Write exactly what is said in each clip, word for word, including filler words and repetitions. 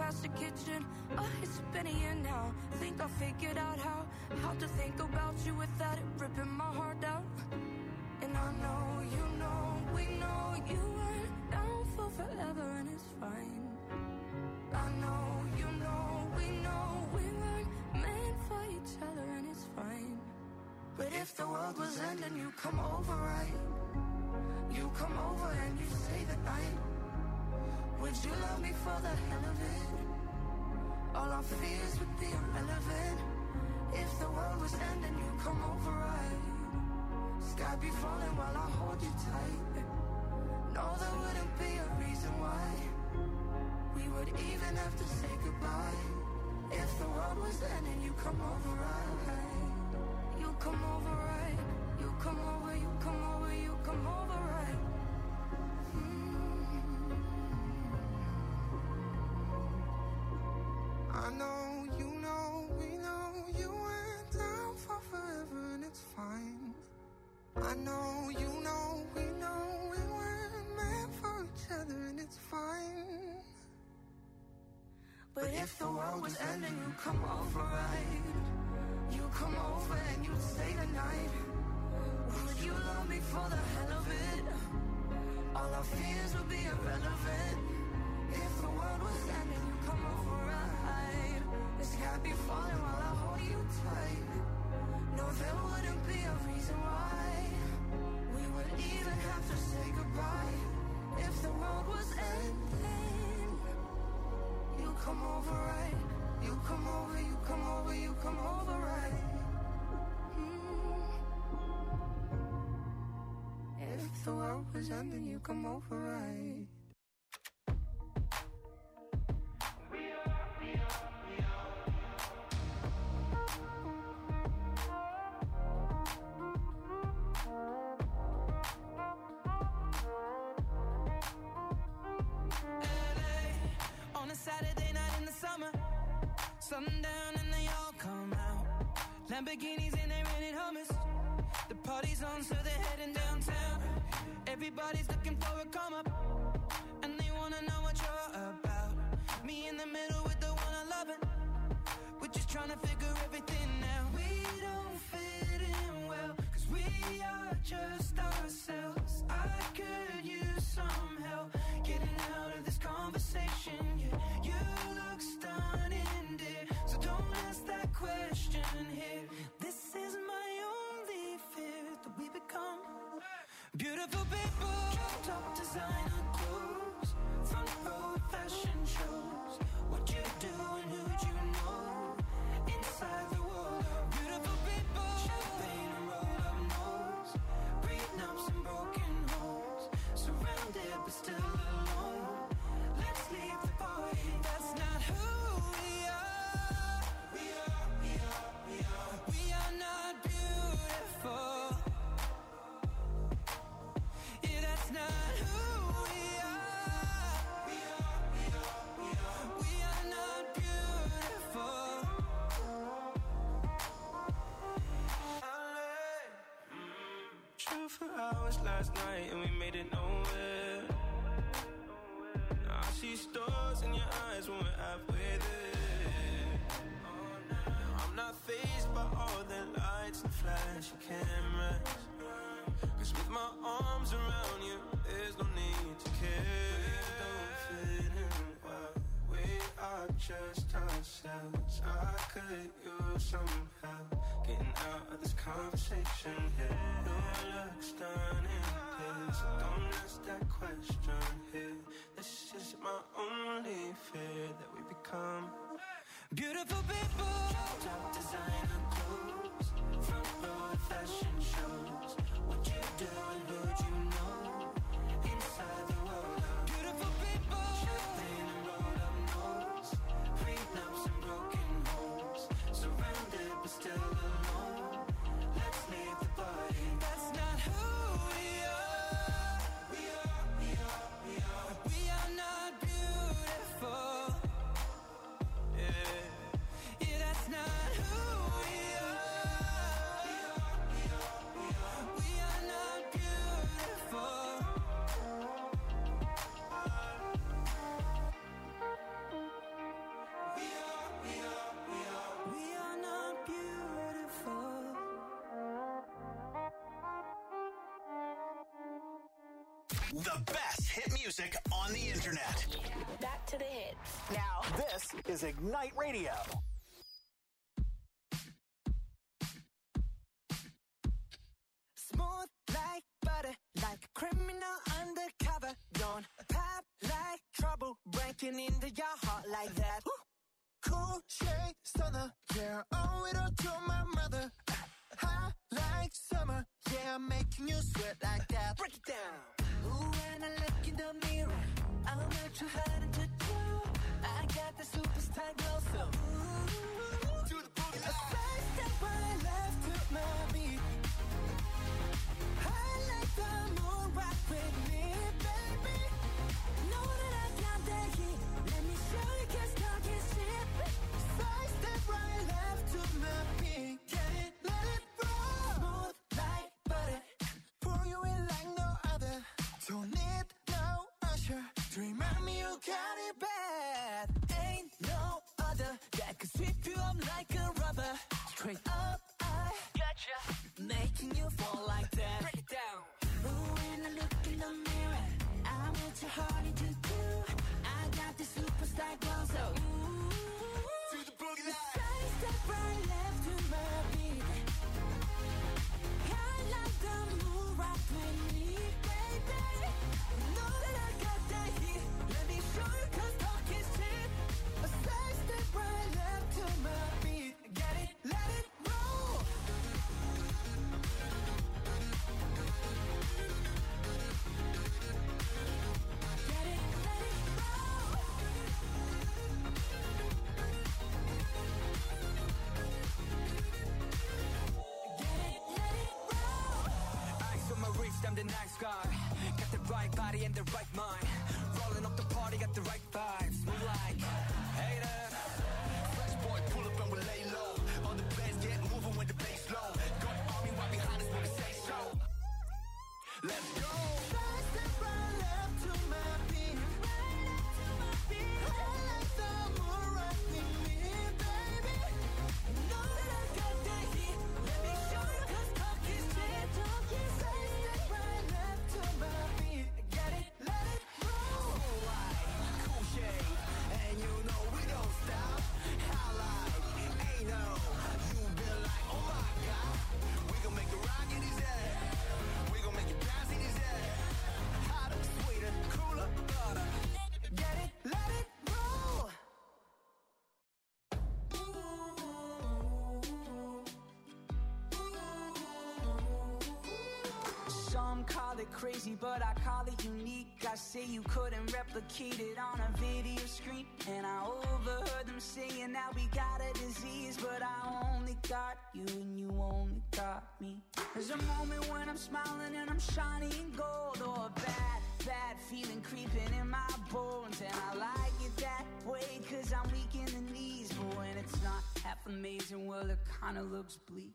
past the kitchen. Oh, it's been a year now. Think I figured out how How to think about you without it ripping my heart out. And I know, you know, we know you weren't down for forever, and it's fine. I know, you know, we know we weren't meant for each other, and it's fine. But if the world was ending, you come over, right? You come over and you stay the night. Would you love me for the hell of it? All our fears would be irrelevant. If the world was ending, you come over, right? Sky be falling while I hold you tight. No, there wouldn't be a reason why we would even have to say goodbye. If the world was ending, you come over, right? You come over, right? You come over, you come over, you come over, right? Mm. I know, you know, we know you went down for forever, and it's fine. I know, you know, we know we weren't meant for each other, and it's fine. But if the world was ending, you come over, right? You come over and you stay the night. Would you love me for the hell of it? All our fears would be irrelevant. If the world was ending, you come over, right? The sky be falling while I hold you tight. No, there wouldn't be a reason why we would even have to say goodbye. If the world was ending, you come over, right? You come over, you come over, you come over, right? Mm. If the world was ending, you come over, right? Saturday night in the summer, sundown and they all come out. Lamborghinis and they rented hummus. The party's on, so they're heading downtown. Everybody's looking for a come up, and they wanna know what you're about. Me in the middle with the one I love, it. We're just trying to figure everything out. We don't fit in well, cause we are just ourselves. I could use some help getting out of this conversation. Yeah, you look stunning, dear, so don't ask that question here. This is my only fear, that we become beautiful people. Top designer clothes, front row fashion shows. What you do and who'd you know? Inside the world of beautiful people. Champagne and roll up nose, prenups and broken homes. Surrounded but still alone. Let's leave the party. That's not who we are. We are, we are, we are. We are not beautiful. Yeah, that's not who we are. We are, we are, we are. We are not beautiful. True for hours last night and we made it nowhere. Now I see stars in your eyes when we're halfway there. I'm not fazed by all the lights and flashy cameras, cause with my arms around you, there's no need to care. We don't fit in well, we are just ourselves. I could use some help getting out of this conversation here. You look stunning, please, so don't ask that question here. This is my only fear, that we become beautiful people. Top designer clothes, front row fashion shows. What you do and who'd you know? Inside the world of beautiful people. Champagne and roll up nose, prenups and broken homes. Surrounded but still alone. Let's leave the party. That's not who we are. We are, we are, we are. We are not beautiful. Yeah, yeah, that's The best hit music on the internet. Back to the hits. Now, this is Ignite Radio. Smooth like butter, like a criminal undercover. Don't pop like trouble, breaking into your heart like that. Cool shade stunner, yeah, owe it all to my mother. Hot like summer, yeah, I'm making you sweat like that. Break it down. Ooh, when I look in the mirror, I'm not too hard to do. I got the superstar glow, so ooh, to the boogie. A side step right left to my beat. I like the moon rock with me, baby. Know that I got that heat. Let me show you, 'cause talk is cheap. Side step right left to my beat. Get it, let it roll. Smooth like butter. Pour you in like no other. Don't need no usher to remind me you got it bad. Ain't no other that could sweep you up like a rubber. Straight up, I gotcha, making you fall like that. Break it down. Ooh, when I look in the mirror, I'm what you're hard to do. I got the superstar glow, so ooh, to the boogie line. Side step right left to my beat. I like the moon rock with me, baby. Know that I got that heat. Let me show you, 'cause talk is cheap. A side step right left to my beat. Get it, let it roll. Get it, let it roll. Get it, let it roll. Ice on my wrist, I'm the nice guy. Got the right body and the right mind. Rolling up the party, got the right vibes. Move like hater. Fresh boy, pull up and we lay low. All the players get moving when the bass low. Got the army right behind us when we say so. Let's go. Side step right left to my beat. Right left to my beat. I like the moon rock with me, baby. Know that I got that heat. Let me show you, 'cause talk is cheap. Side step right left to my beat. Get it, let it roll. Cool light, cool shade, and you know we don't stop. Highlight, ain't no. You been like, oh my God. We gon' make it rock in his head. We gon' make it bounce in his head. Hotter, sweeter, cooler, butter. Get it, let it roll. Some call it crazy, but I call it unique. I say you couldn't replicate it on a video screen. And I overheard them saying that we got a disease, but I only got you and you only got me. There's a moment when I'm smiling and I'm shining gold, or a bad, bad feeling creeping in my bones. And I like it that way, 'cause I'm weak in the knees. But when it's not half amazing, well, it kinda looks bleak.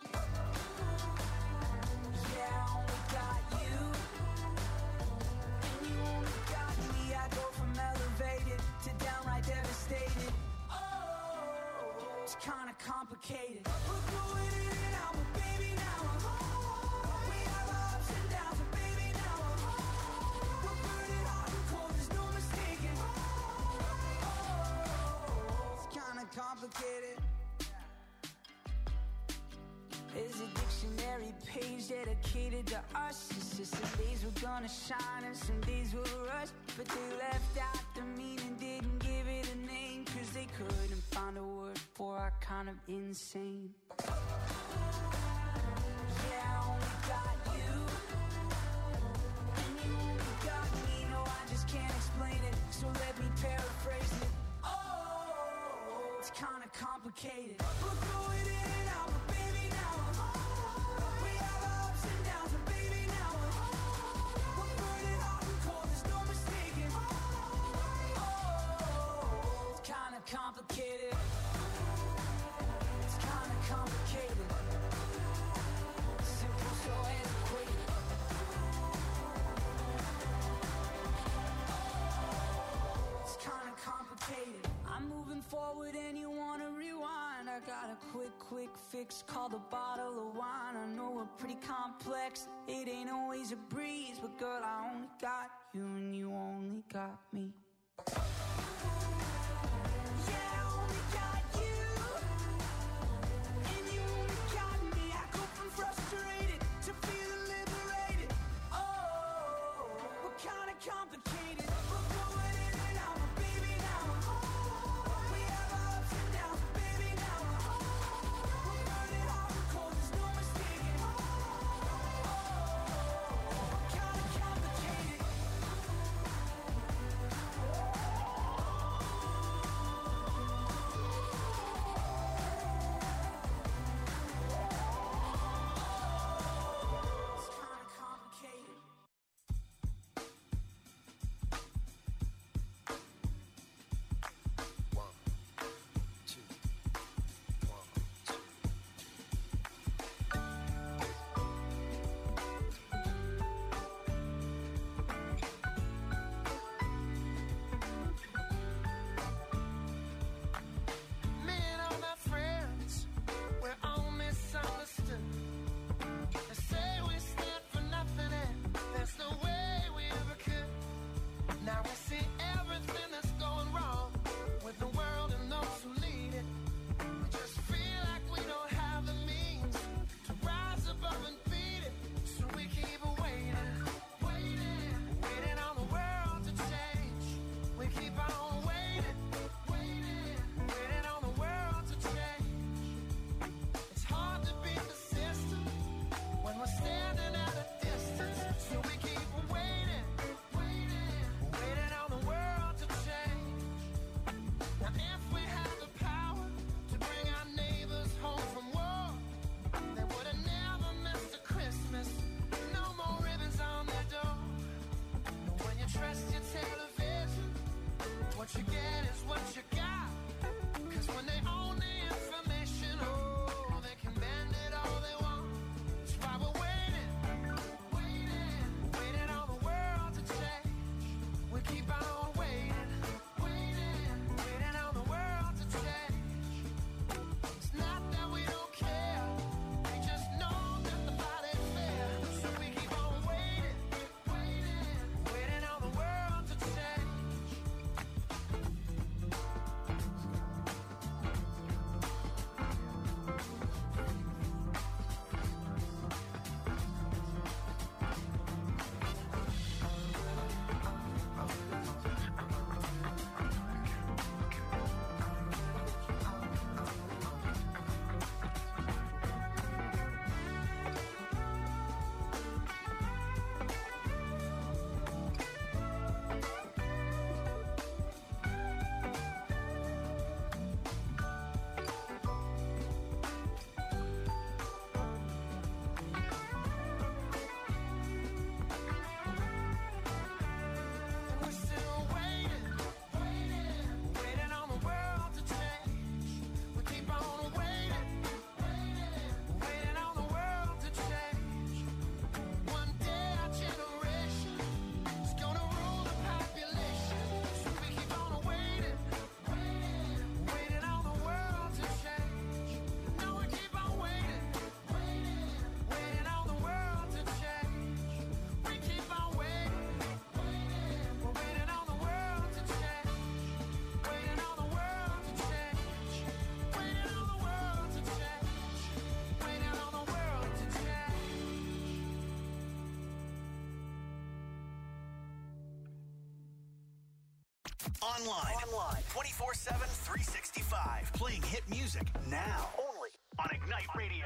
Yeah, I only got you, and you only got me. I go from elevated to downright devastated. Oh, it's kinda complicated. We're going in and out, but baby, now I'm home. We have our ups and downs, but baby, now I'm home. We're burning hot and cold, there's no mistaking. Oh, it's kinda complicated. There's a dictionary page dedicated to us. It's just some days we're gonna shine and some days we'll rush. But they left out the meaning, didn't give it a name, 'cause they couldn't find a word for our kind of insane. Yeah, I only got you, and you only got me. No, I just can't explain it, so let me paraphrase it. Oh, it's kinda complicated. We're going in and out, but baby, now I'm home. We have our ups and downs, but baby, now I'm home. We're burning hot and cold, there's no mistaking. Oh, it's kinda complicated. It's kinda complicated. Simple, so antiquated. It's kinda complicated. I'm moving forward and you wanna rewind. I a quick, quick fix called a bottle of wine. I know we're pretty complex, it ain't always a breeze, but girl, I only got you and you only got me. Complicated, we're going in and out, but baby, now we're home. We have our ups and downs, but baby, now we're home. We're burning hot and cold, there's no mistaking. Oh, kinda complicated. It's kinda complicated. What you get is what you got. Cause when they own the information, oh, they can bend it all they want. That's why we're waiting, waiting, waiting on the world to change. We keep on waiting, waiting, waiting on the world to change. It's not that we don't care, we just know that the fight ain't fair. So we keep on waiting, waiting, waiting on the world to change. Online. Online. twenty-four seven, three sixty-five. Playing hit music now. Only on Ignite Radio.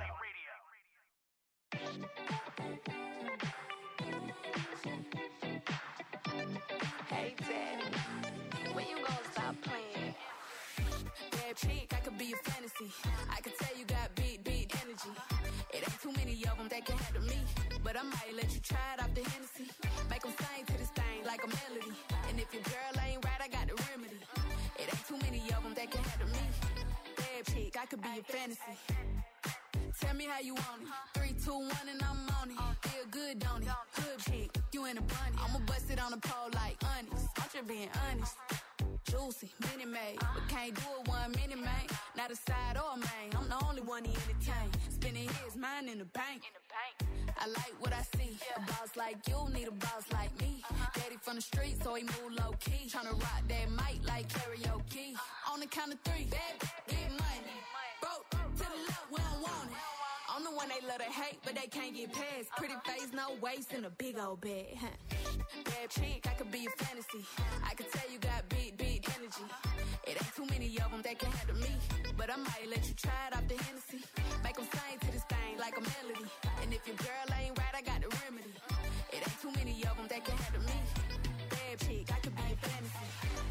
Hey, Daddy, when you gonna stop playing? Bad chick, I could be a fantasy. I could tell you got big, big energy. It ain't too many of them that can handle me. But I might let you try it off the Hennessy. Make them sing to this thing like a melody. And if your girl ain't right, I got the remedy. It ain't too many of them that can handle me. Bad chick, I could be a fantasy. Tell me how you want it. Three, two, one, and I'm on it. Feel good, don't it? Hood chick, you in a bunny. I'ma bust it on the pole like honest. I'm just being honest. Juicy, mini made, but can't do it one minute, man. Not a side or a main, I'm the only one he entertain. Spending his mind in the bank. In the bank. I like what I see. Yeah. A boss like you need a boss like me. Uh-huh. Daddy from the street, so he move low key. Tryna rock that mic like karaoke. Uh-huh. On the count of three, bad, get money. Broke to the left, we don't want it. I'm the one they love to hate, but they can't get past. Pretty face, no waist, and a big old bag. Huh. Bad chick, I could be a fantasy. I could tell you got big, big energy. It ain't too many of them that can handle me. But I might let you try it off the Hennessy. Make them sing to this thing like a melody. And if your girl ain't right, I got the remedy. It ain't too many of them that can handle me. Bad chick, I could be a fantasy.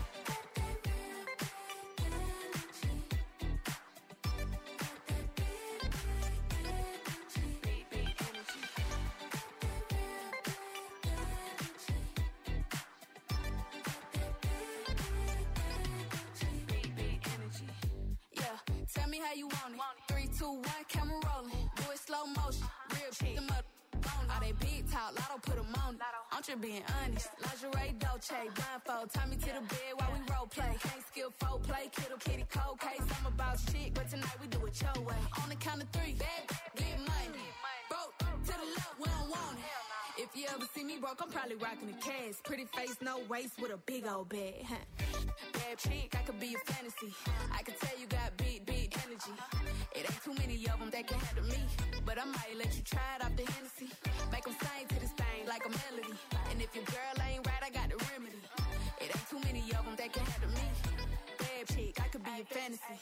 Tell me how you want it. Three, two, one, camera rolling. Do it slow motion. Real shit. Them up on all they big talk. Lotto put them on it. I'm just being honest. Lingerie, Dolce, blindfold. Tie me to the bed while we role play. Can't skill folk play. Kiddo, kitty, cold case. I'm about shit, but tonight we do it your way. On the count of three, bad, get money. Broke to the left, we don't want it. If you ever see me broke, I'm probably rocking a cast. Pretty face, no waist, with a big old bag. Huh. Bad chick, I could be a fantasy. I could tell you got big, big energy. It ain't too many of them that can handle me. But I might let you try it off the Hennessy. Make them sing to this thing like a melody. And if your girl ain't right, I got the remedy. It ain't too many of them that can handle me. Bad chick, I could be a fantasy.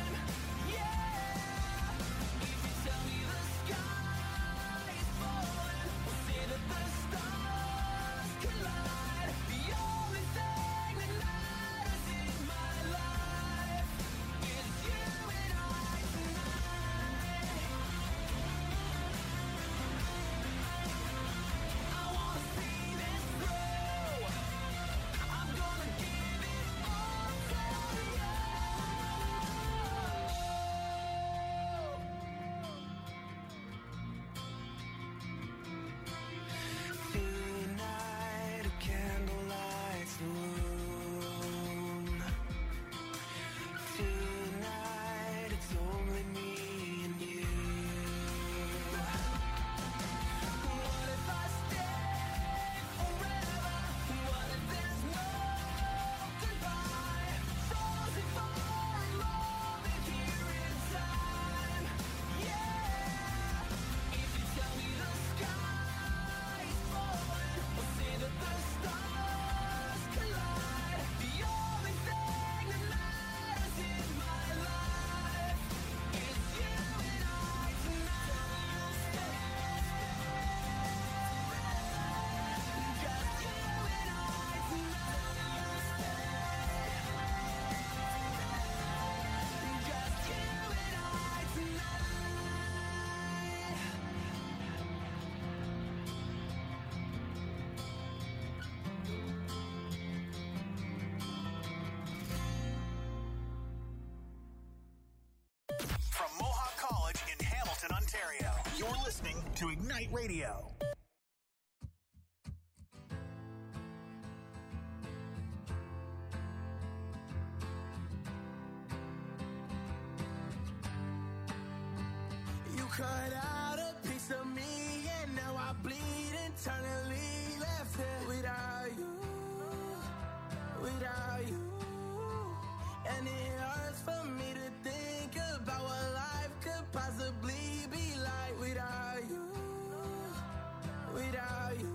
Tell me the sky is falling. to Ignite Radio. You cut out a piece of me and now I bleed internally. Left here without you, without you. And it hurts for me to think about what life could possibly be like without you, without you.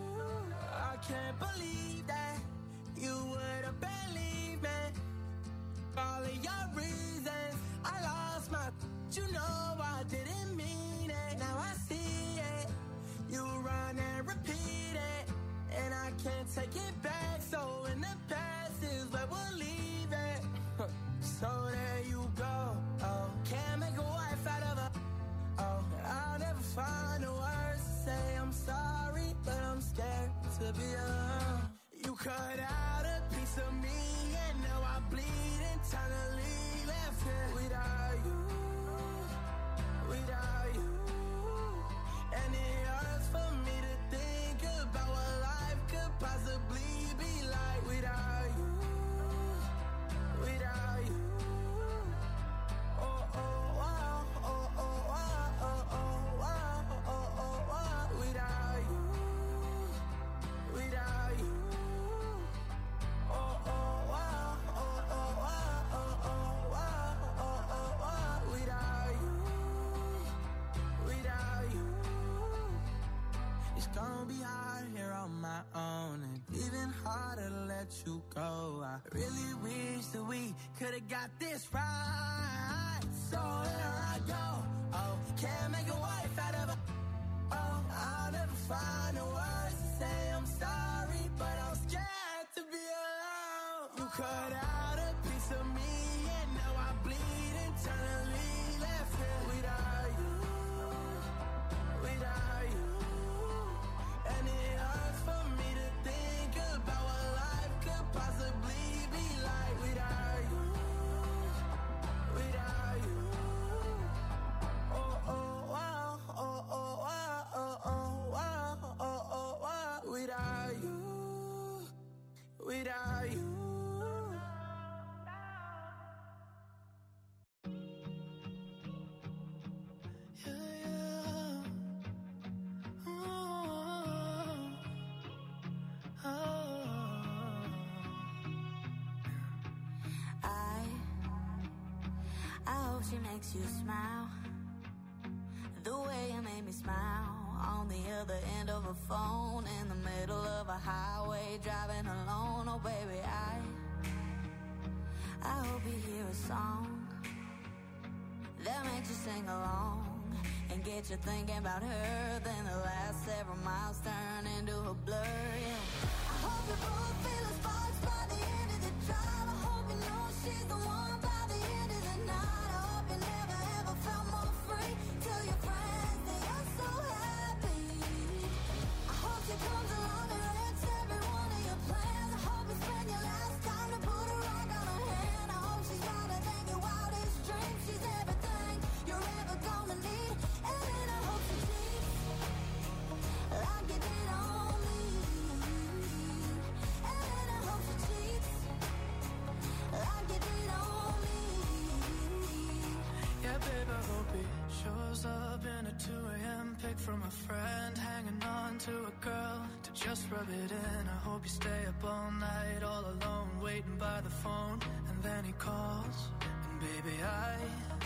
I can't believe that you would have believed me. All of your reasons, I lost my, you know I didn't mean it. Now I see it, you run and repeat it, and I can't take it back. So in the past is where we'll leave it. So there you go. Oh, can't make a wife out of her. Oh, I'll never find the words to say I'm sorry, but I'm scared to be alone. You cut out a piece of me, and now I bleed internally. Left here without you, without you. And it hurts for me to think about what life could possibly be like without you, without you. Oh, oh, wow, oh, oh, wow, oh, oh, wow, oh, oh, wow, without you, without you. Oh, oh, wow, oh, oh, wow, oh, oh, wow, oh, oh, wow, without you, without you. It's gonna be hard here on my own, and even harder to let you go. I really wish that we could've got this right. So here I go. Oh, can't make a wife out of her. Oh, I'll never find the words to say I'm sorry, but I'm scared to be alone. You cut out a piece of me, and now I bleed internally. Left here without you, without you. And it hurts for me to think about what life could possibly be like without you, without you. Oh, oh, wow, oh, oh, wow, oh, oh, wow, oh, oh, wow, without you, without you. Yeah, yeah. Oh, oh. I, I hope she makes you smile. The way you made me smile on the other end of a phone in the middle of a highway driving alone. Oh baby, I, I hope you hear a song that makes you sing along and get you thinking about her. Then the last several miles turn into a blur. Yeah. I hope you both feel the sparks by the end of the drive. I hope you know she's the one by the end of the night. I hope you never ever felt more free. Tell your friends that you're so happy. I hope she comes along and wrecks every one of your plans. I hope you spend your last time to put a rock on her hand. I hope she's wilder than your wildest dreams. She's everything you're ever gonna need. And then I hope she cheats like you did on me. And then I hope she cheats like you did on me. Yeah, babe, I hope he shows up in a two a.m. pic from a friend, hanging on to a girl to just rub it in. I hope you stay up all night, all alone, waiting by the phone, and then he calls, and baby, I,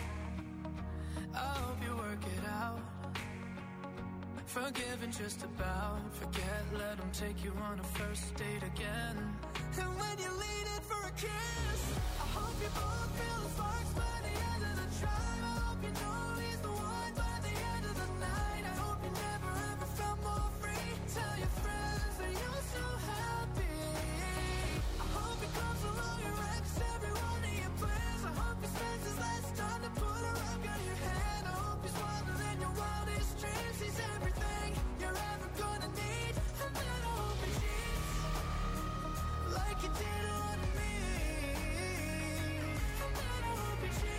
I hope you work it out. Forgiving just about, forget, let him take you on a first date again. And when you lean in for a kiss, I hope you both feel the sparks by the end of the drive. I hope you know he's the one by the end of the night. I hope you never ever felt more free. Tell your friends that you're so happy. I hope he comes along and wrecks every one of your plans. I hope he spends his last time to put a rock on your hand. I hope he's wilder than your wildest dreams. He's everything you're ever gonna need. And then I hope he cheats like you did on me. And then I hope he cheats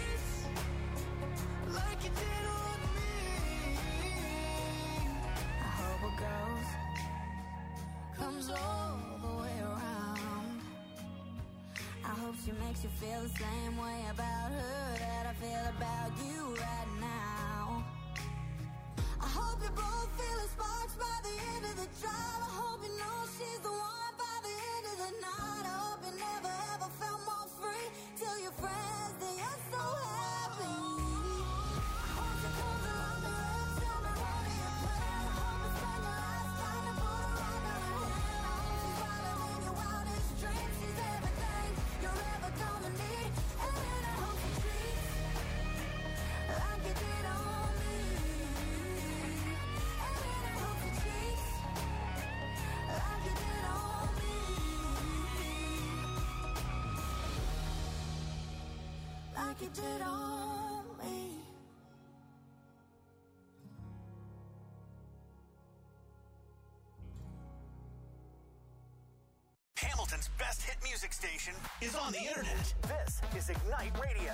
makes you feel the same way about her that I feel about you right now. I hope you both feel the sparks by the end of the drive. I hope you know she's the one by the end of the night. I hope you never ever felt more free. Tell your friends that you're so happy. I hope you come along the road, tell me what are your plans. I hope you spend your lifetime to put a rock on her hand. I hope she's wider than your wildest dreams. She's everything you're ever gonna need. And I hope she treats like you did on me. And I hope she treats like you did on me. Like you did on me. Hamilton's best hit music station is on the internet. This is Ignite Radio.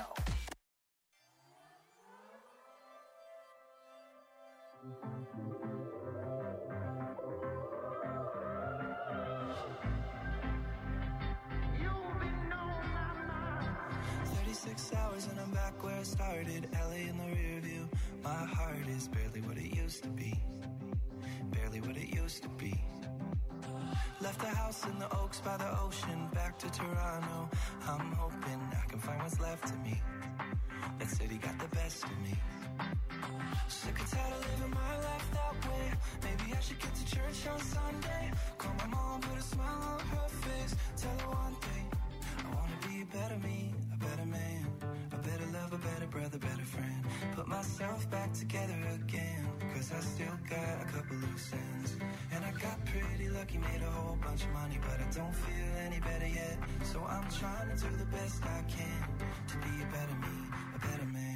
thirty-six hours and I'm back where I started. L A in the rear view. My heart is barely what it used to be. Barely what it used to be. Left the house in the Oaks by the ocean. Back to Toronto. I'm hoping I can find what's left of me. That city got the best of me. Sick and tired of living my life that way. Maybe I should get to church on Sunday. Call my mom, put a smile on her face. Tell her one thing. I wanna be a better me, a better man, a better love, a better brother, better friend. Put myself back together again, cause I still got a couple loose ends. And I got pretty lucky, made a whole bunch of money, but I don't feel any better yet. So I'm trying to do the best I can to be a better me, a better man.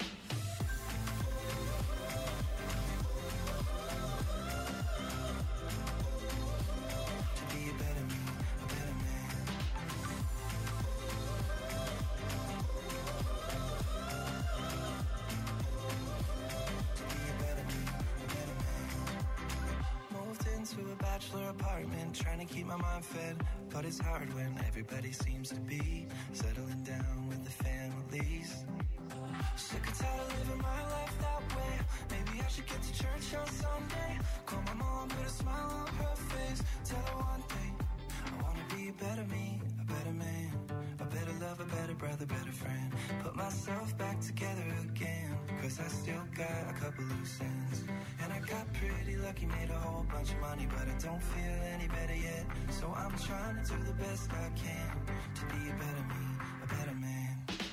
To a bachelor apartment, trying to keep my mind fed, but it's hard when everybody seems to be settling down with the families. Sick and tired of living my life that way. Maybe I should get to church on Sunday. Call my mom, put a smile on her face. Tell her one thing. I wanna be a better me, a better man, a better love, a better brother, better friend. Put myself back together again, cause I still got a couple loose ends. And I got pretty lucky, made a whole bunch of money, but I don't feel any better yet. So I'm trying to do the best I can to be a better me, a better man.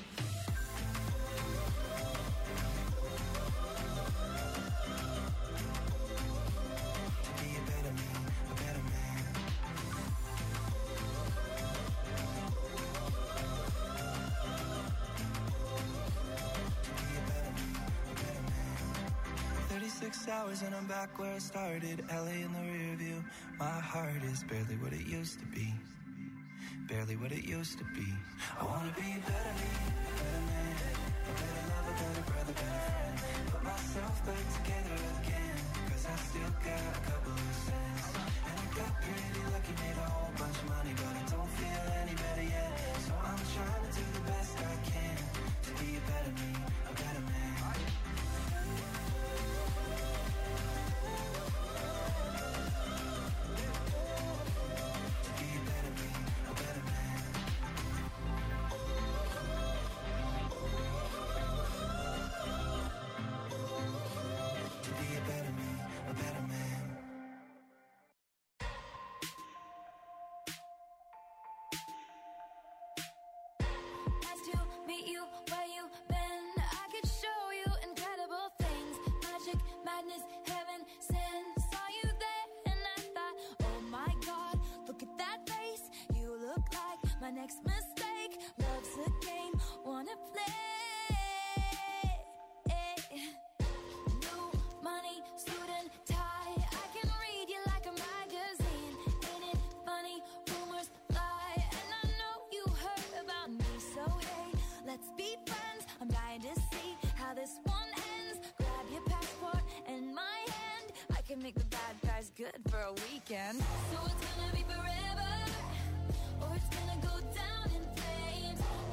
Six hours and I'm back where I started. L A in the rear view. My heart is barely what it used to be. Barely what it used to be. I wanna be a better me, a better man, a better love, a better brother, better friend. Put myself back together again, cause I still got a couple loose ends. And I got pretty lucky, made a whole bunch of money, but I don't feel any better yet. So I'm trying to do the best I can to be a better me, a better man. Next mistake, love's a game, wanna play. New money, suit and tie, I can read you like a magazine. Ain't it funny, rumors fly, and I know you heard about me. So hey, let's be friends, I'm dying to see how this one ends. Grab your passport and my hand, I can make the bad guys good for a weekend. So it's gonna be forever, or it's gonna go down in flames.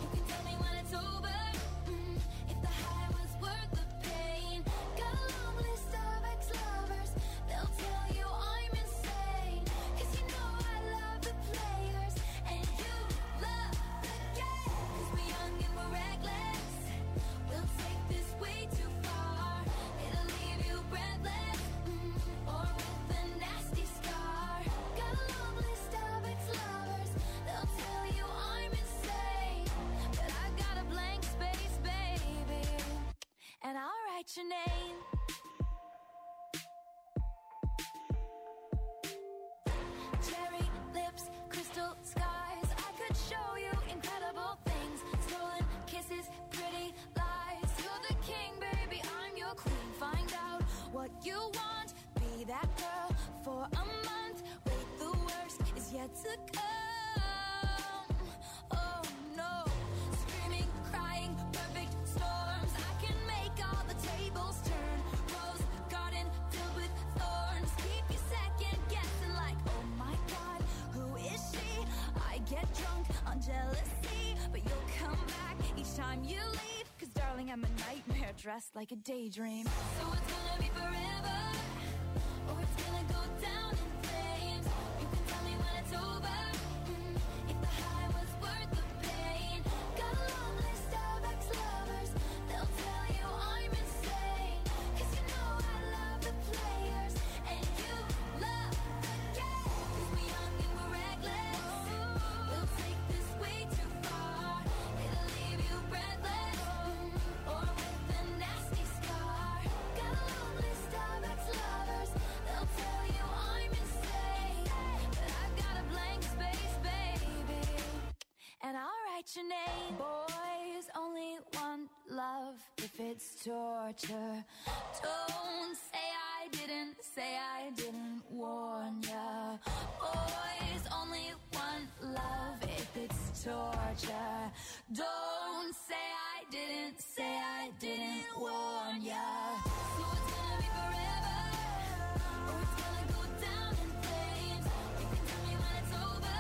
it's over. Mm, if the high was worth the pain. Got a long list of ex-lovers, they'll tell you I'm insane. Cause you know I love the players, and you love the game. Cause we're young and we're reckless, we'll take this way too far. It'll leave you breathless, mm, or with a nasty scar. Got a long list of ex-lovers, they'll tell you I'm insane. But I got a blank space, baby, and I'll write your name. Cherry lips, crystal skies, I could show you incredible things. Stolen kisses, pretty lies. You're the king, baby, I'm your queen. Find out what you want, be that girl for a month. Wait, the worst is yet to come. Oh no, screaming, crying, perfect storms. I can make all the tables turn. Rose garden filled with thorns. Keep you second guessing like, oh my god, who is she? I get drunk on jealousy, but you'll come back each time you leave. Cause darling, I'm a nightmare dressed like a daydream. So it's gonna be forever, or it's gonna go down in flames. You can tell me when it's over, mm, if the high was worth the pain. Got a long list of ex-lovers, they'll tell you I'm insane. Cause you know I love the players, and you love the game. Cause we're young and we're reckless, we'll take this way too far. It'll leave you breathless, mm, or with a nasty scar. Got a long list of ex-lovers, they'll tell you I'm insane. But I've got a blank space, baby, and I'll write your name. Boys only want love if it's torture. Don't say I didn't, say I didn't warn ya. Boys only want love if it's torture. Don't say I didn't, say I didn't warn ya. So it's gonna be forever, or it's gonna go down in flames. You can tell me when it's over,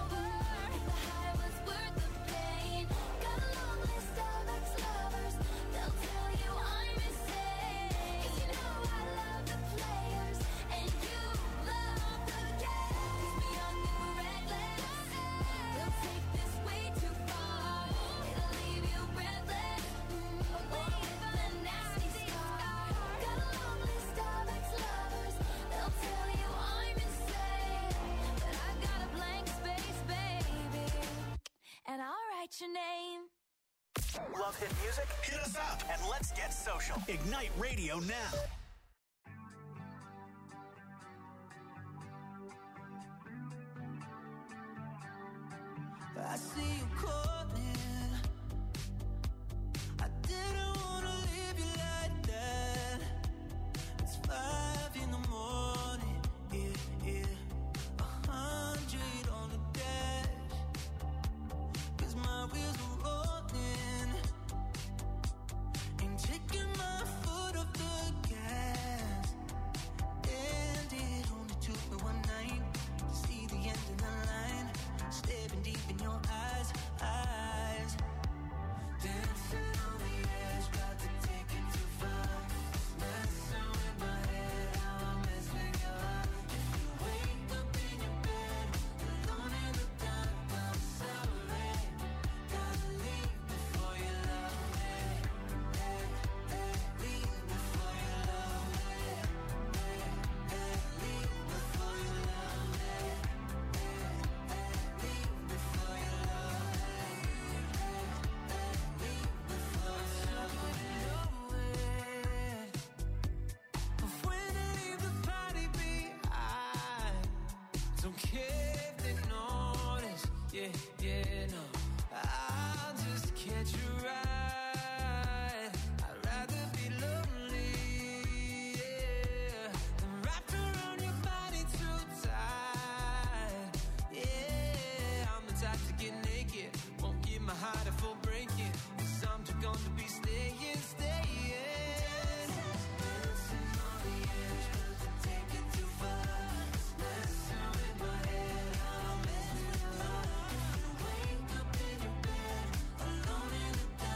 if the high was worth the pain. Got a long list of ex-lovers, they'll tell you I'm insane. Cause you know I love the players, and you love the game. Cause we're young and we're reckless, we'll take this way too far. It'll leave you breathless, mm, or with a nasty scar. Got a long list of ex-lovers, they'll tell you I'm insane. But I've got a blank space, baby, and I'll write your name. Love hit music? Hit us up and let's get social. Ignite Radio now. I see you calling. I didn't wanna leave you like that. It's five in the morning, yeah, yeah. A hundred on the dash. Cause my wheels are rolling. Ain't taking my foot off the gas. And it only took me one night to see the end of the line. Staring deep in your eyes, eyes. Dancing on the edge, got to take it too far. Messing with my head, how I mess with your heart. If you wake up in your bed, alone in the dark, I'm sorry. Gotta leave before you love me. Hey, hey, leave before you love me. Hey, hey, leave before you love me. Don't care if they notice, yeah, yeah, no. I'll just catch you right. I'd rather be lonely, yeah, than wrapped around your body too tight. Yeah, I'm the type to get naked, won't give my heart a full breaking. Cause I'm too gone to be staying, staying. Dancing on the edge, but to take it too far. Messing with my head, how I mess with your heart. If you wake up in your bed, alone in the dark.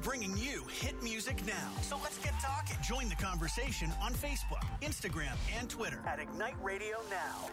bringing you hit music now. So let's get talking. Join the conversation on Facebook, Instagram, and Twitter at Ignite Radio Now.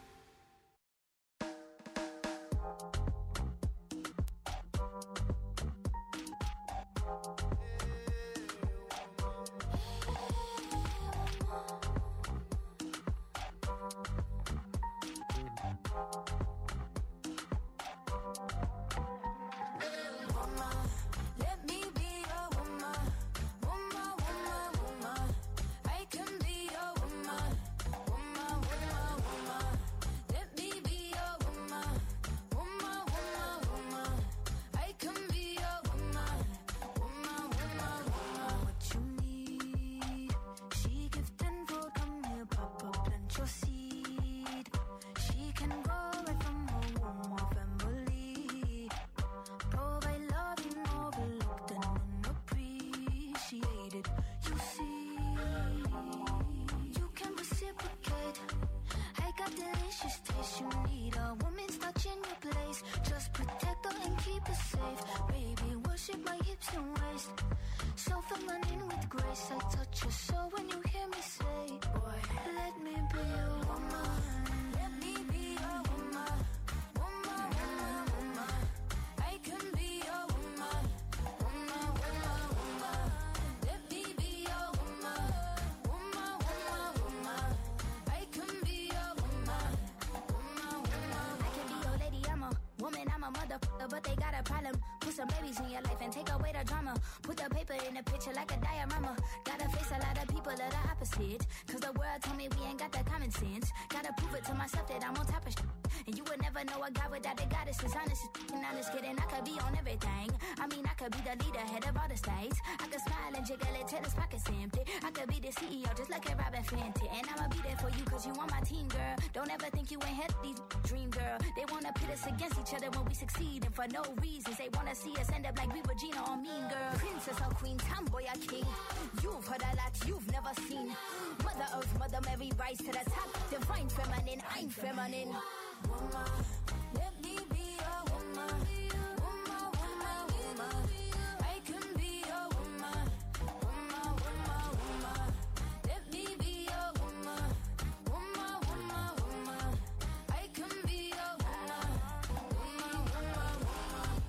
But they got a problem. Put some babies in your life and take away the drama. Put the paper in the picture like a diorama. Gotta face a lot of people of the opposite. Cause the world told me we ain't got that common sense. Gotta prove it to myself that I'm on top of shit. And you would never know a guy without a goddess is honest. And honest kidding, I could be on everything. I mean, I could be the leader, head of all the states. I could smile and jiggle it till his pockets empty. I could be the C E O just like a Robin Fenty. And I'ma be there for you cause you on my team, girl. Don't ever think you ain't had these dream, girl. They wanna pit us against each other when we succeed. And for no reasons, they wanna see us end up like we Regina or Mean Girl. Princess or queen, tomboy or king. You've heard a lot you've never seen. Mother Earth, Mother Mary, rise to the top. Divine feminine, I'm feminine. Woman, let me be a woman. Woman, woman, woman. I can be a woman. Woman, woman, woman. Let me be a woman. Woman, woman, woman. I can be a woman. Woman, woman, woman.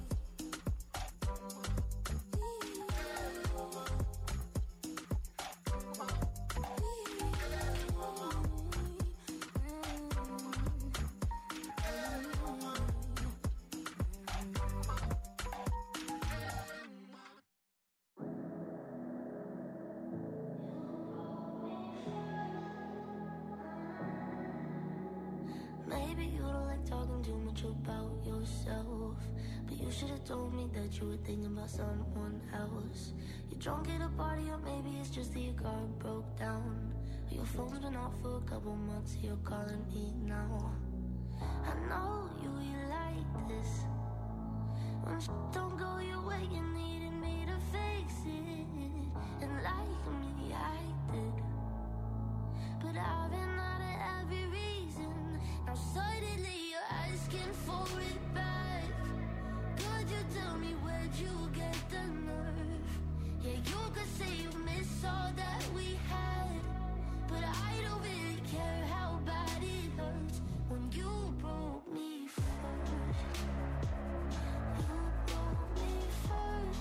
Maybe you don't like talking too much about yourself, but you should have told me that you were thinking about someone else. You're drunk at a party, or maybe it's just that your car broke down. Or your phone's been off for a couple months, you're calling me now. I know you, you like this. When shit don't go your way, you needed me to fix it. And like me, I did. But I've been out of every reason. Now suddenly you're asking for it back. Could you tell me where'd you get the nerve? Yeah, you could say you miss all that we had, but I don't really care how bad it hurts when you broke me first. You broke me first.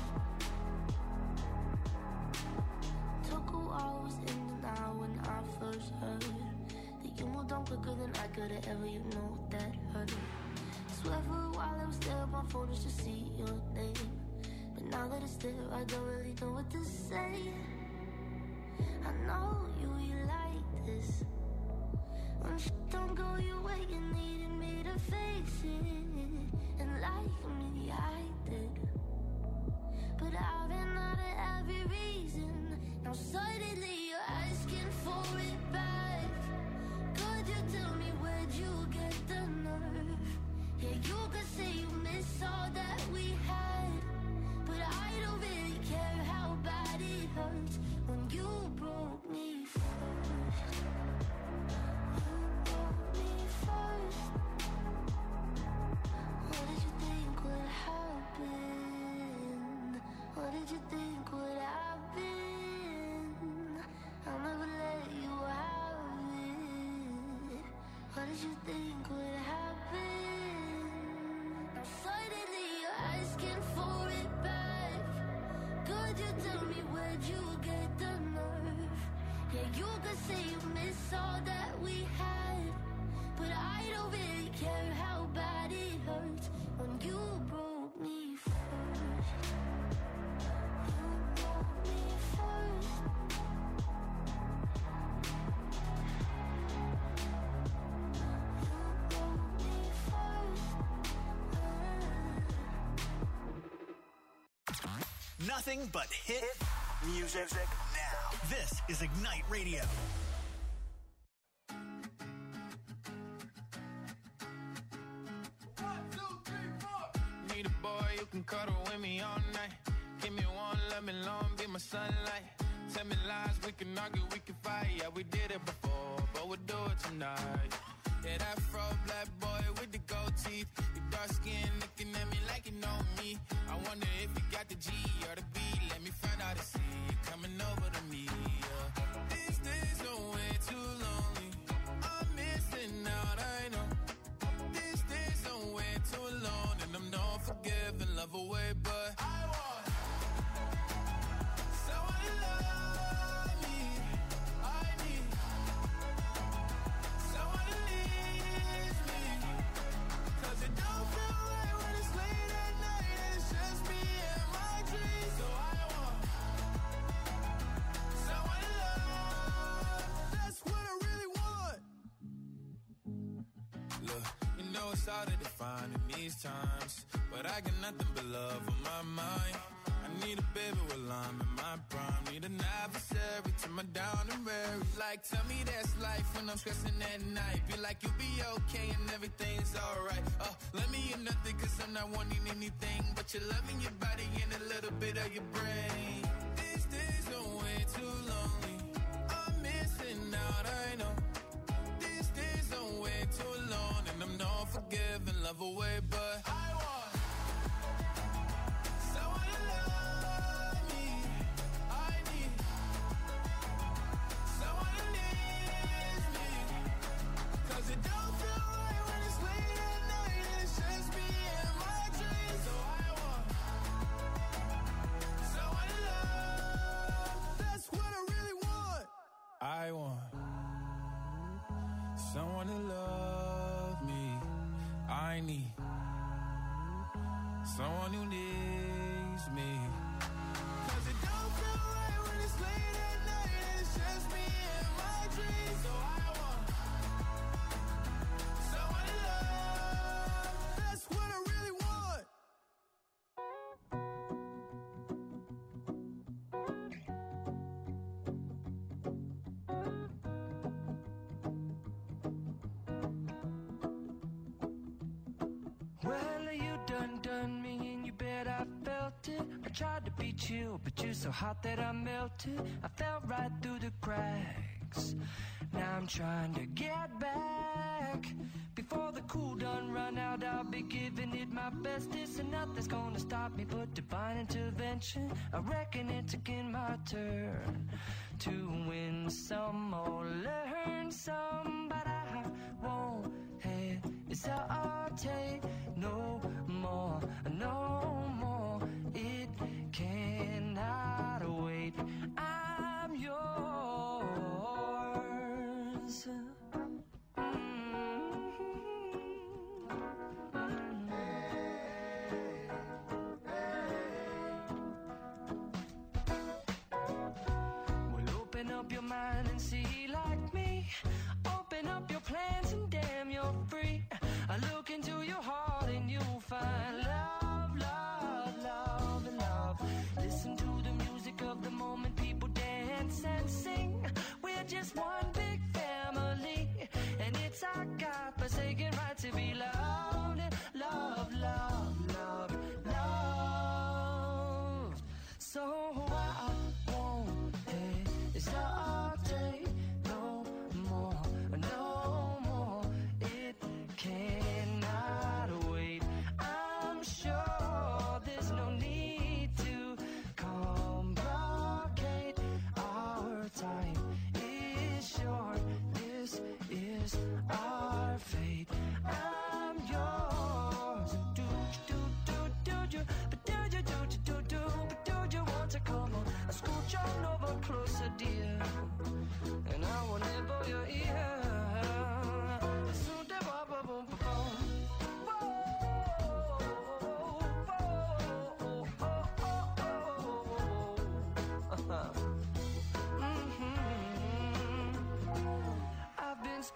Took a while, was in denial when I first heard that you moved on quicker than I could've ever, you know that hurt. Swear for a while I was there on my phone just to see your name, but now that it's there I don't really know what to say. I know you, you like this. When shit don't go your way, you needed me to fix it. And like me, I did. But I've been out of every reason. Now suddenly you're asking for it back. Could you tell me where'd you get the nerve? Yeah, you could say you miss all that we had, but I don't really care how bad it hurts when you broke me first. You broke me first. What did you think would happen? What did think would happen? I'll never let you have it. What did you think would happen? Now suddenly you're asking for it back. Could you tell me where'd you get the nerve? Yeah, you could say you miss all that we had, but I don't really care how bad it hurts when you broke me first. You broke me first. You broke me first. Nothing but hit music now. This is Ignite Radio. Need a boy you can cuddle with me all night. Give me one, let me long, be my sunlight. Tell me lies, we can argue, we can fight. Yeah, we did it before, but we'll do it tonight. Yeah, that fro black boy with the gold teeth. Your dark skin looking at me like you know me. I wonder if you got the G or the B. Let me find out and see you coming over to me. Yeah. These days are way too lonely. I'm missing out, I know. These days are way too long, and I'm not forgiving, love away, but I want someone to love me. I need someone to leave me, 'cause it don't feel right when it's late at night and it's just me and my dreams. So I want someone to love. That's what I really want. Look, you know it's hard to define in these times, but I got nothing but love on my mind. I need a baby while I'm in my prime. Need an adversary to my down and weary. Like, tell me that's life when I'm stressing at night. Be like, you'll be okay and everything's alright. Uh, let me in nothing, 'cause I'm not wanting anything but your love in your body and a little bit of your brain. These days are way too lonely. I'm missing out, I know. These days are way too long, and I'm not forgiving, love away, but I want someone to love me. I need someone to leave me, 'cause it don't feel right when it's late at night and it's just me and my dreams. So I want someone to love. That's what I really want. I want someone to love me. I need someone who needs me, 'cause it don't feel right when it's late at night and it's just me and my dreams. So I want someone to love. That's what I really want. Well, you done done me and you bet I felt it. I tried to be chill, but you're so hot that I melted. I fell right through the cracks. Now I'm trying to get back. Before the cool done run out, I'll be giving it my best. This and nothing's gonna stop me but divine intervention. I reckon it's again my turn to win some or learn some, but I won't hesitate no more, no more. It cannot wait. I'm yours. Well, open up your mind and see like me. Open up your plans and damn, you're free. I look into your heart and you'll find love, love, love, and love. Listen to the music of the moment, people dance and sing. We're just one big family, and it's our God-forsaken right to be loved, love, love, love, love. So I won't hesitate no more, no more. It cannot wait. I'm sure there's no need to call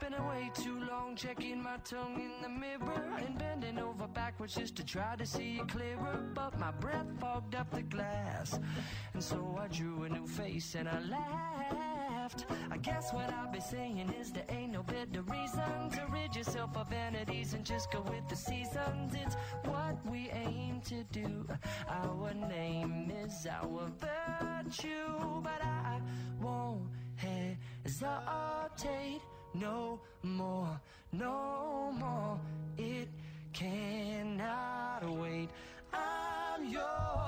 spending way too long checking my tongue in the mirror and bending over backwards just to try to see it clearer. But my breath fogged up the glass, and so I drew a new face and I laughed. I guess what I'll be saying is there ain't no better reason to rid yourself of vanities and just go with the seasons. It's what we aim to do. Our name is our virtue, but I won't hesitate no more, no more. It cannot wait. I'm yours.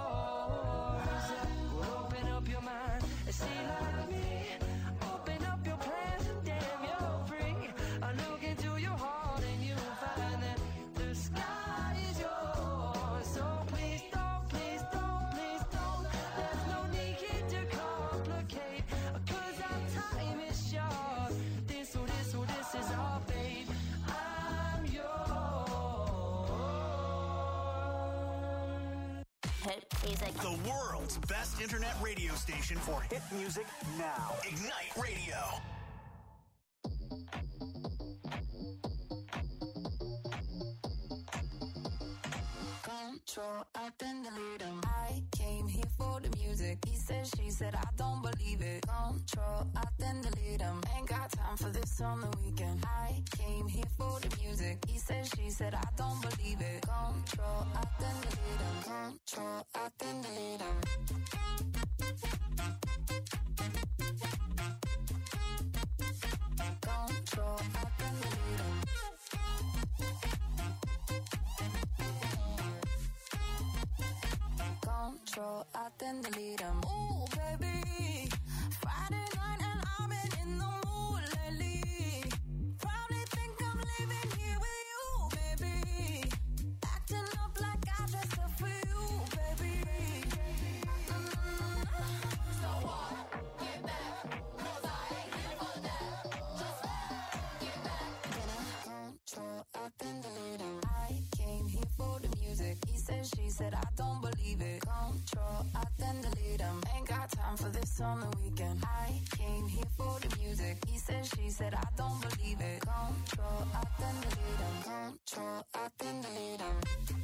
Open up your mind and see like me. Open up your plans and damn, you're free. I look into your heart and you'll find that the sky is yours. So please don't, please don't, please don't. There's no need to complicate, 'cause our time is short. This or this or this is our fate. I'm yours. Hit music. The world's best internet radio station for hit music now. Ignite Radio. Control, I then delete him. I came here for the music. He said, she said, I don't believe it. Control, I then delete him. Ain't got time for this on the weekend. I came here for the music. He said, she said, I don't believe it. Control, I then delete him. Control, I then delete him. Control, I then delete him. Control, I then delete him. Ooh, baby, Friday night and I've been in the mood lately. Probably think I'm leaving here with you, baby. Acting up like I dressed up for you, baby. Mm-hmm. So what? Get back, 'cause I ain't here for that. Just get back. Control, I then delete him. I came here for the music. He said, she said, I don't believe it. Control, I then delete him. Ain't got time for this on the weekend. I came here for the music. He said, she said, I don't believe it. Control, I then delete him. Control, I then delete him.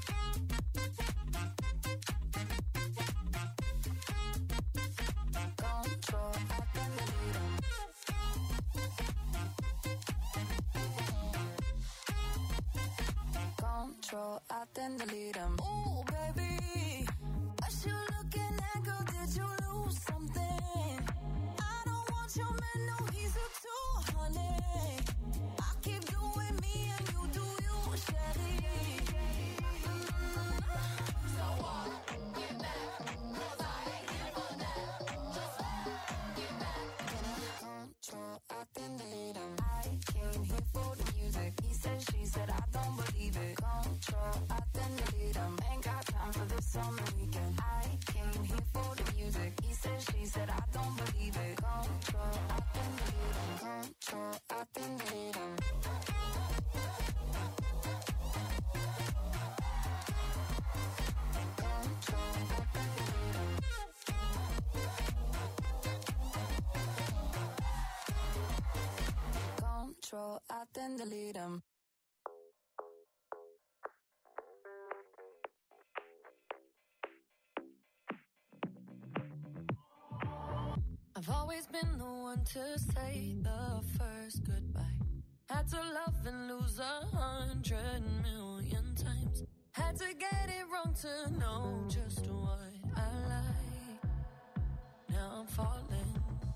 Control, I then delete him. Control, I then delete him. Ooh, baby, what you looking at, girl? Did you lose something? I don't want your man, no, he's a two, honey. I keep doing me and you do you, Shelly. Mm-hmm. So what? Get back, 'cause I ain't here for that. Just get back. Control, I then delete him. I came here for the music. He said, she said, I don't believe it. Control, I then delete him. Ain't got time for this on the weekend. I came here for the music. He said, she said, I don't believe it. Control, I then delete him. Control, I then delete him. Control, I then delete him. Control, I then delete him. I've always been the one to say the first goodbye. Had to love and lose a hundred million times. Had to get it wrong to know just what I like. Now I'm falling.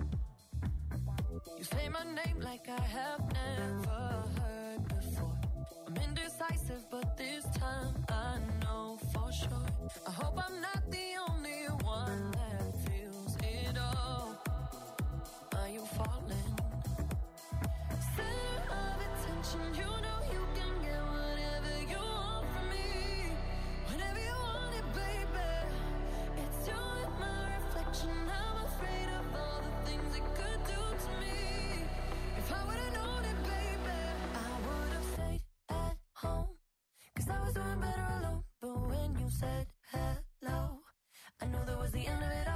You say my name like I have never heard before. I'm indecisive, but this time I know for sure. I hope I'm not the only one that feels it all. Are you falling? Center of attention, you know you can get whatever you want from me. Whenever you want it, baby. It's you and my reflection. I'm afraid of all the things it could do to me. If I would've known it, baby, I would've stayed at home. 'Cause I was doing better alone. But when you said hello, I know that was the end of it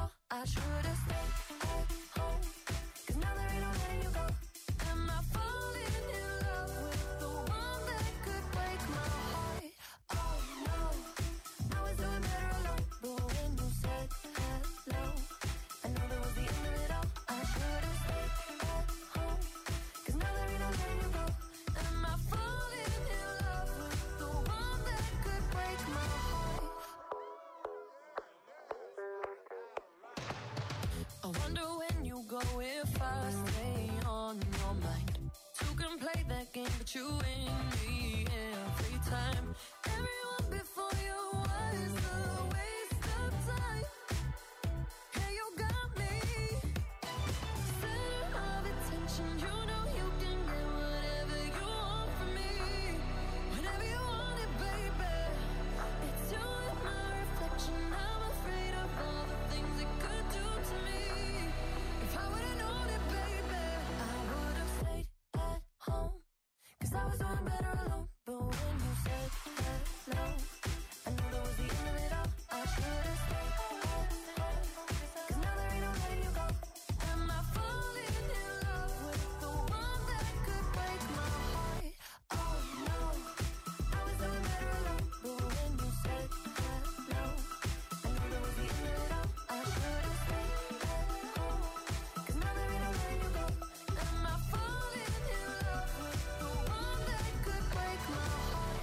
I stay on your mind. Two can play that game, but you win me every time. Everyone before you was a waste of time. Hey, you got me center of attention. You know you can get whatever you want from me, whenever you want it, baby. It's you and my reflection. I'm afraid of all the things it could do to me. If I would've known it, baby, I would've stayed at home, 'cause I was doing better alone. But when you said hello, I knew that was the end of it all. I should've stayed at home, 'cause now there ain't no letting you go. Am I falling in love with the one that could break my heart? Oh no, I was doing better alone. But when you said hello, I knew that was the end of it all. I should've stayed at home, 'cause now there ain't no letting you go. Am I falling in love with the one that could break my heart?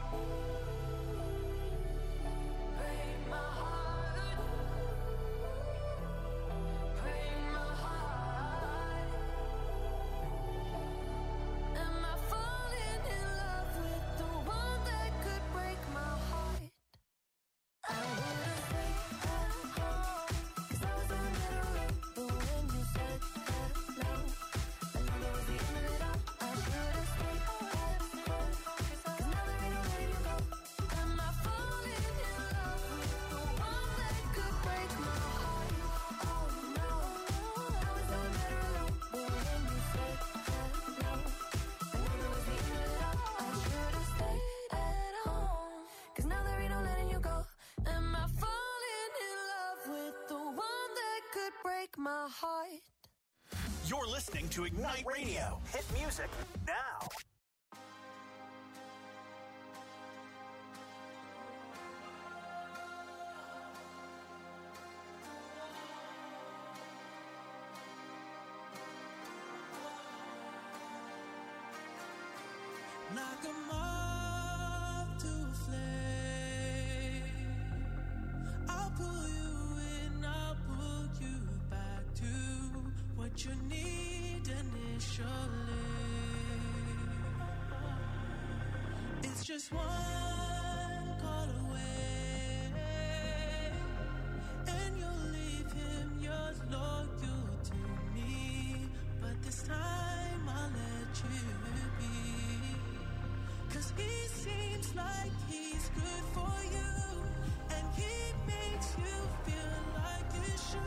Break my heart. Break my heart. Am I falling in love with the one that could break my heart? I would've stayed at home, 'cause I was doing better alone. But when you said hello, I knew that was the end of it all. I should've stayed at home, 'cause now there ain't no letting you go. Am I falling in love with the one that could break my heart? Oh no, I was doing better alone. But when you said hello, I knew that was the end of it all. I should've stayed at home, 'cause now there ain't no letting you go. Am I falling in love with the one that could break my heart? You're listening to Ignite Radio. Hit music now. Like a moth to a flame, I'll pull you in, I'll pull you back to what you need initially. It's just one call away, and you'll leave him, yours loyal to me. But this time I'll let you be, 'cause he seems like he's good for you, and he makes you feel like you should.